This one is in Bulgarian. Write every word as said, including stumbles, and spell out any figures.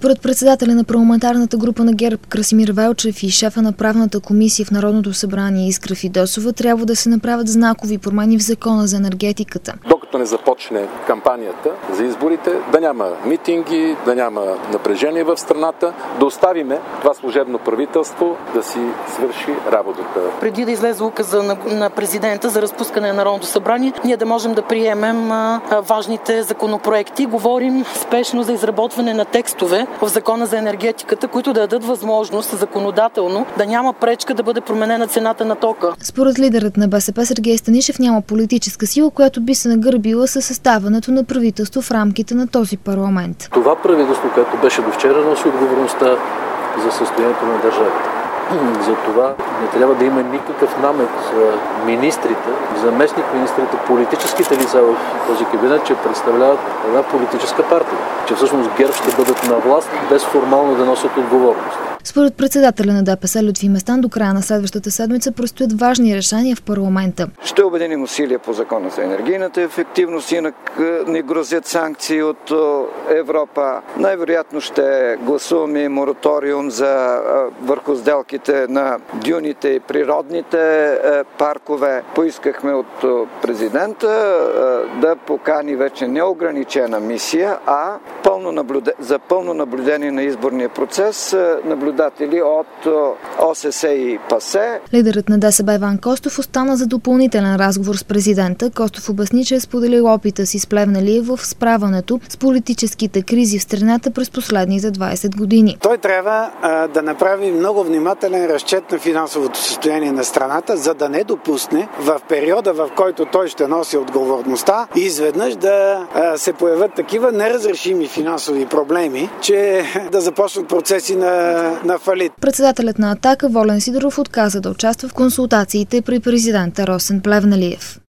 Според председателя на парламентарната група на ГЕРБ Красимир Велчев и шефа на правната комисия в Народното събрание Искра Фидосова, трябва да се направят знакови промени в Закона за енергетиката. Докато не започне кампанията за изборите, да няма митинги, да няма напрежение в страната, да оставиме това служебно правителство да си свърши работата. Преди да излезе указа на, на президента за разпускане на Народното събрание, ние да можем да приемем а, важните законопроекти. Говорим спешно за изработване на текстове в Закона за енергетиката, които да дадат възможност законодателно да няма пречка да бъде променена цената на тока. Според лидерът на БСП Сергей Станишев няма политическа сила, която би се нагърбила със съставането на правителство в рамките на този парламент. Това правителство, което беше до вчера, носи отговорността за състоянието на държавата. За това не трябва да има никакъв намек за министрите, заместник-министрите, политическите лица в този кабинет, че представляват една политическа партия. Че всъщност ГЕРБ ще бъдат на власт без формално да носят отговорност. Според председателя на ДПС Лютви Местан, до края на следващата седмица предстоят важни решения в парламента. Ще обединим усилия по Закона за енергийната ефективност, инак ни грозят санкции от Европа. Най-вероятно ще гласуваме мораториум за върху сделките на дюните и природните паркове. Поискахме от президента да покани вече неограничена мисия, а пълно наблюде... за пълно наблюдение на изборния процес наблюдатели от ОССЕ и ПАСЕ. Лидерът на ДСБ Иван Костов остана за допълнителен разговор с президента. Костов обясни, че е споделил опита си с Плевнелиев в справянето с политическите кризи в страната през последните двайсет години. Той трябва а, да направи много внимателен разчет на финансовото състояние на страната, за да не допусне в периода, в който той ще носи отговорността, изведнъж да а, се появят такива неразрешими финансови проблеми, че да започнат процеси на, на фалит. Председателят на Атака Волен Сидеров отказа да участва в консултациите при президента Росен Плевнелиев.